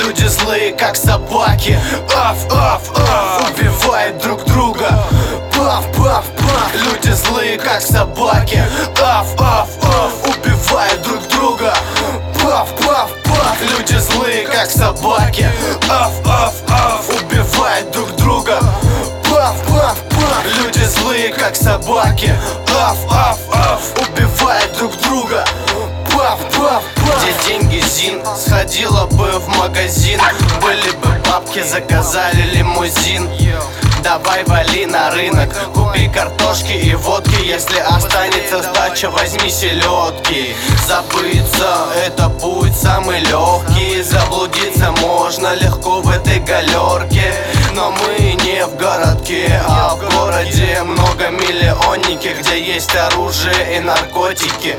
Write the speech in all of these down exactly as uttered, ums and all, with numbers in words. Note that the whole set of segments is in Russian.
Люди злые, как собаки. Аф, аф, аф, убивают друг друга. Паф, паф, паф. Люди злые, как собаки. Аф, аф, аф, убивают друг друга. Паф, паф, паф. Люди злые, как собаки. Аф, аф, аф, убивают друг друга. Паф, паф, паф. Люди злые, как собаки. Аф, аф, аф, убивают друг друга. Паф, паф, паф. Где деньги, Зин? Сходила бы в магазин. Были бы бабки, заказали лимузин. Давай вали на рынок, купи картошки и водки. Если останется сдача, возьми селедки. Забыться — это путь самый легкий. Заблудиться можно легко в этой галерке. Но мы не в городке, а в городе многомиллионники, где есть оружие и наркотики.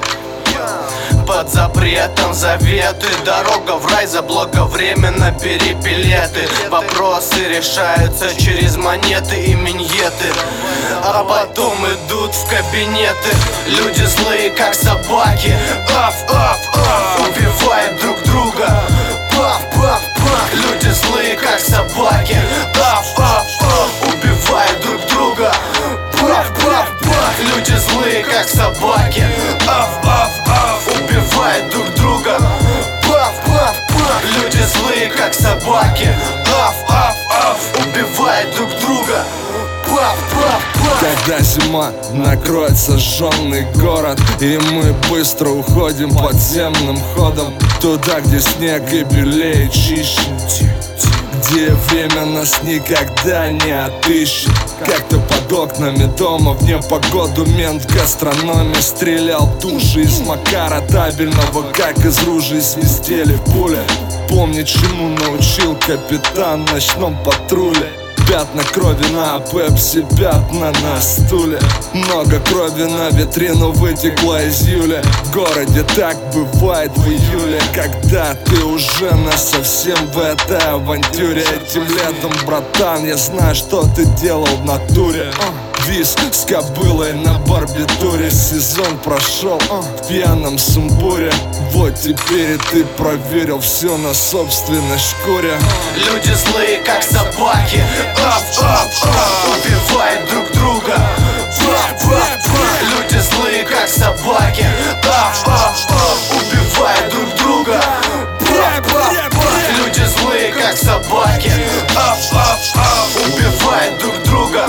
Под запретом заветы, дорога в рай заблаговременно, бери билеты. Вопросы решаются через монеты и миньеты, а потом идут в кабинеты. Люди злые, как собаки. Аф, аф, аф, убивают друг друга. Паф, паф, паф. Люди злые, как собаки. Аф, аф, аф, убивают друг друга. Паф, паф, паф. Люди злые, как собаки. Аф, аф, аф, убивают друг друга. Паф, паф, паф. Люди злые, как собаки. Аф, аф, аф, убивают друг друга. Паф, паф, паф. Когда зима накроет сожженный город, и мы быстро уходим подземным ходом туда, где снег и белее чище, где время нас никогда не отыщет. Как-то под окнами дома в непогоду мент в гастрономе стрелял души из Макара табельного, как из ружей свистели пули. Помни, чему научил капитан в ночном патруле. Пятна крови на пепси, пятна на стуле. Много крови на витрину вытекло из июля. В городе так бывает в июле, когда ты уже насовсем в этой авантюре. Этим летом, братан, я знаю, что ты делал в натуре. Виз с кобылой на барбитуре. Сезон прошел в пьяном сумбуре. Вот теперь и ты проверил все на собственной шкуре. Люди злые, как собаки. Аф, аф, аф, убивают друг друга. Аф, аф, аф. Люди злые, как собаки. Аф, аф, аф, убивают друг друга. Аф, аф, аф. Люди злые, как собаки. Аф, аф, аф, убивают друг друга.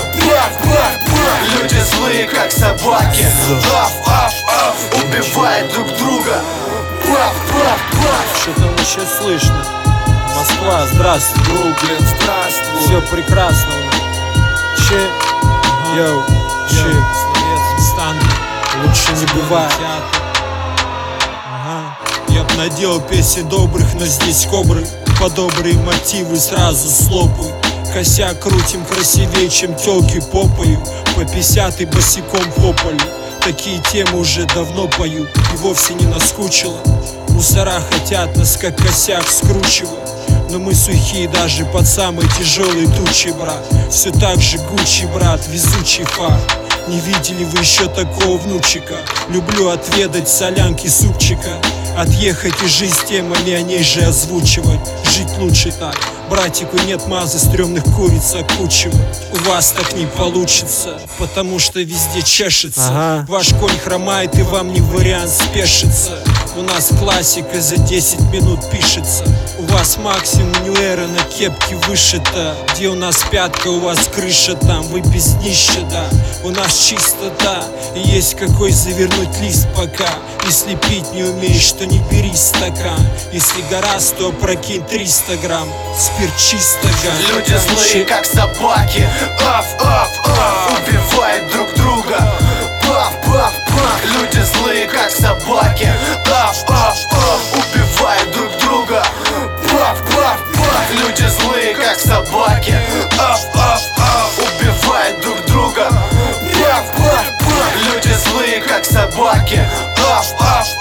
Люди злые, как собаки. Аф, аф, аф, убивают друг друга. Паф, паф, паф. Что там еще слышно? Москва, здравствуй. Бруклин, здравствуй. Все прекрасно. Че? Йоу, че? Стан. Лучше не бывает. Ага. Я б наделал песен добрых, но здесь кобры. По добрые мотивы сразу слопаю. Косяк крутим красивее, чем тёлки попою. По пятьдесят и босиком попали. Такие темы уже давно пою, и вовсе не наскучило. Мусора хотят нас как косяк скручивать, но мы сухие даже под самой тяжелой тучей, брат. Все так же Гуччи, брат, везучий факт. Не видели вы еще такого внучика? Люблю отведать солянки супчика. Отъехать и жизнь темами о ней же озвучивать. Жить лучше так. Братику нет мазы, стрёмных куриц окучивать. У вас так не получится, потому что везде чешется. Ага. Ваш конь хромает и вам не вариант спешиться. У нас классика за десять минут пишется. У вас максимум нью-эра на кепке вышита. Где у нас пятка, у вас крыша там. Вы без днища, да. У нас чистота и есть какой завернуть лист пока. Если пить не умеешь, то не бери стакан. Если гораздо, то прокинь триста грамм. Спирт чисто ган. Люди злые, как собаки. Аф, аф, аф, убивают друг друга. Паф, паф, паф. Люди злые, как собаки. Аф, аф, аф, убивают друг друга. Паф, паф, паф. Люди злые, как собаки. Аф, аф, аф, убивают друг друга. Паф, паф, паф. Люди злые, как собаки. Аф, аф,